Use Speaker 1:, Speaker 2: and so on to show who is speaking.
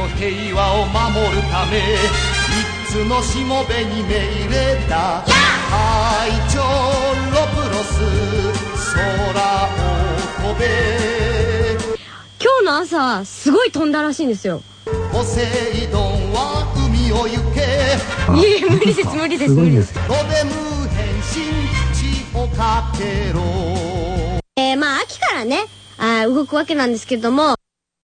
Speaker 1: の平和を守るため三つのしもべに命令だ。隊長ロプロス空を飛べ。
Speaker 2: 今日の朝すごい飛んだらしいんですよ。
Speaker 1: ポセイドンは海を行け。
Speaker 2: いえ無理です無理です無理です。
Speaker 1: ロデム変身地をかけろ。
Speaker 2: まあ秋からね動くわけなんですけども、